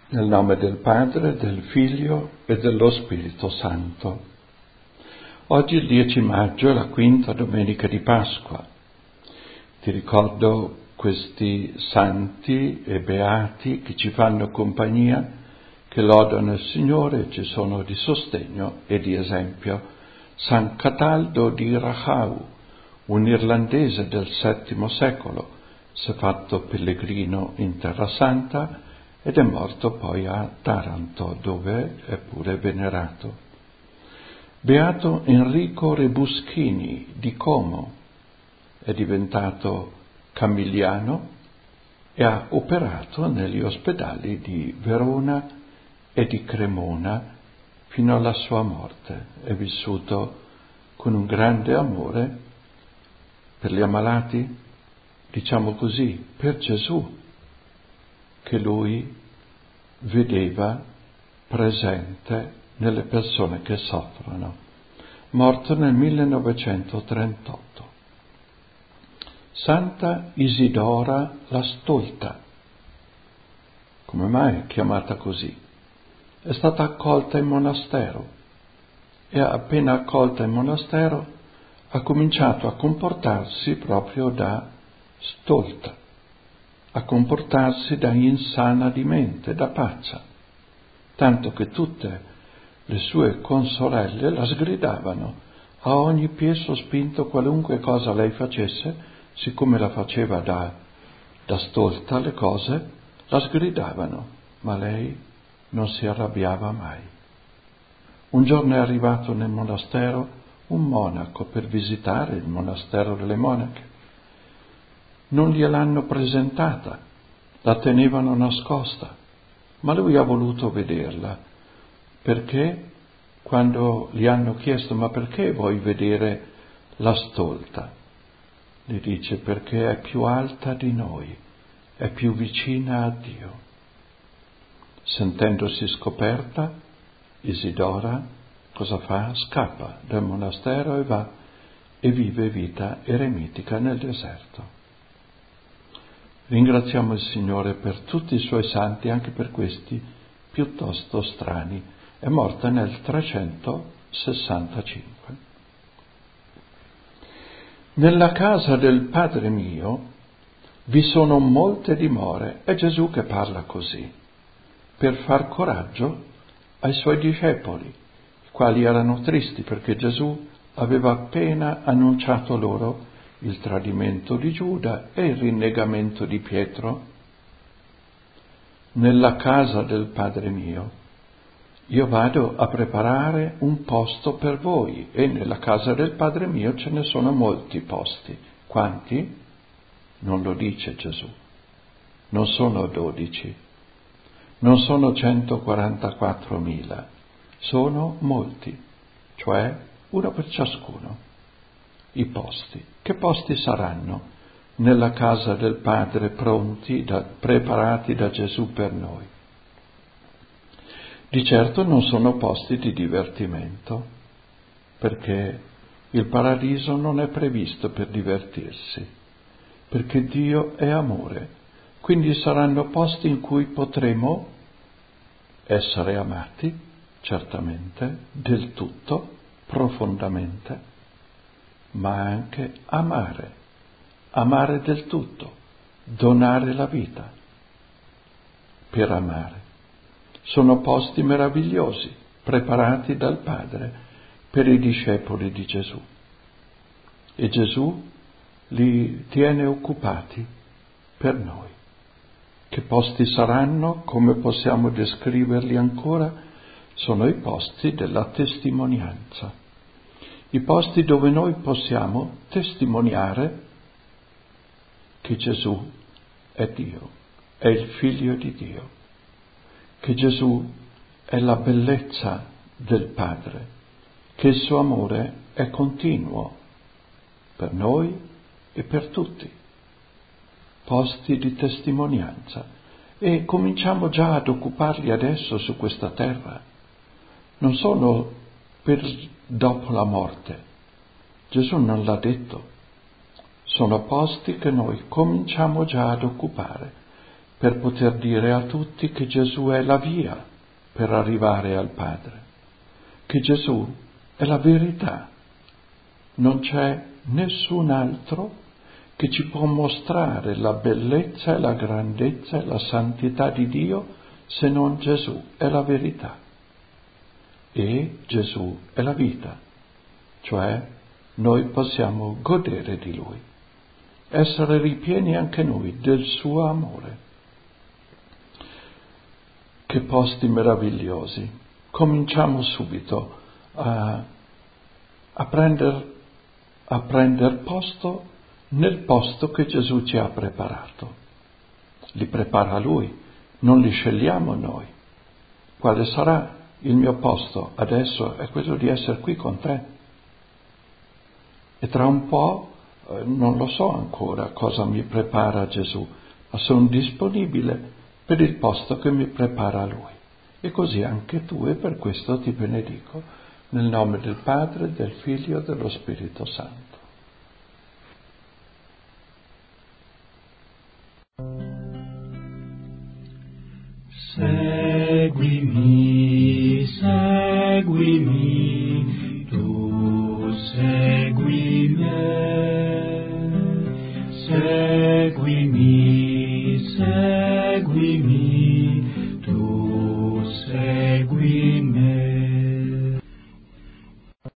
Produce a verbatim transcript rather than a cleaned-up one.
Nel nome del Padre, del Figlio e dello Spirito Santo. Oggi il dieci maggio è la quinta domenica di Pasqua. Ti ricordo questi santi e beati che ci fanno compagnia, che lodano il Signore e ci sono di sostegno e di esempio. San Cataldo di Rachau, un irlandese del settimo secolo, si è fatto pellegrino in Terra Santa ed è morto poi a Taranto, dove è pure venerato. Beato Enrico Rebuschini di Como, è diventato camiliano e ha operato negli ospedali di Verona e di Cremona fino alla sua morte. È vissuto con un grande amore per gli ammalati, diciamo così, per Gesù, che lui vedeva presente nelle persone che soffrono. Morto nel millenovecentotrentotto. Santa Isidora la Stolta. Come mai è chiamata così? È stata accolta in monastero e appena accolta in monastero ha cominciato a comportarsi proprio da stolta, a comportarsi da insana di mente, da pazza, tanto che tutte le sue consorelle la sgridavano a ogni piè sospinto. Qualunque cosa lei facesse, siccome la faceva da, da stolta le cose, la sgridavano, ma lei non si arrabbiava mai. Un giorno è arrivato nel monastero un monaco per visitare il monastero delle monache. Non gliel'hanno presentata, la tenevano nascosta, ma lui ha voluto vederla, perché quando gli hanno chiesto: ma perché vuoi vedere la stolta? Gli dice: perché è più alta di noi, è più vicina a Dio. Sentendosi scoperta, Isidora cosa fa? Scappa dal monastero e va e vive vita eremitica nel deserto. Ringraziamo il Signore per tutti i Suoi santi, anche per questi piuttosto strani. È morta nel trecentosessantacinque. Nella casa del Padre mio vi sono molte dimore. È Gesù che parla così, per far coraggio ai Suoi discepoli, i quali erano tristi perché Gesù aveva appena annunciato loro il tradimento di Giuda e il rinnegamento di Pietro. Nella casa del Padre mio io vado a preparare un posto per voi, e nella casa del Padre mio ce ne sono molti posti. Quanti? Non lo dice Gesù. Non sono dodici, non sono centoquarantaquattromila, sono molti, cioè uno per ciascuno. I posti. Che posti saranno nella casa del Padre pronti, da, preparati da Gesù per noi? Di certo non sono posti di divertimento, perché il paradiso non è previsto per divertirsi, perché Dio è amore. Quindi saranno posti in cui potremo essere amati, certamente, del tutto, profondamente, ma anche amare, amare del tutto, donare la vita per amare. Sono posti meravigliosi, preparati dal Padre per i discepoli di Gesù. E Gesù li tiene occupati per noi. Che posti saranno? Come possiamo descriverli ancora? Sono i posti della testimonianza. I posti dove noi possiamo testimoniare che Gesù è Dio, è il Figlio di Dio, che Gesù è la bellezza del Padre, che il suo amore è continuo per noi e per tutti. Posti di testimonianza, e cominciamo già ad occuparli adesso su questa terra. Non sono per dopo la morte, Gesù non l'ha detto, sono posti che noi cominciamo già ad occupare per poter dire a tutti che Gesù è la via per arrivare al Padre, che Gesù è la verità. Non c'è nessun altro che ci può mostrare la bellezza e la grandezza e la santità di Dio se non Gesù è la verità. E Gesù è la vita, cioè noi possiamo godere di Lui, essere ripieni anche noi del suo amore. Che posti meravigliosi! Cominciamo subito a, a prendere a prender posto nel posto che Gesù ci ha preparato. Li prepara Lui, non li scegliamo noi. Quale sarà il mio posto adesso? È quello di essere qui con te. E tra un po' eh, non lo so ancora cosa mi prepara Gesù, ma sono disponibile per il posto che mi prepara Lui. E così anche tu, e per questo ti benedico, nel nome del Padre, del Figlio e dello Spirito Santo. Seguimi, seguimi.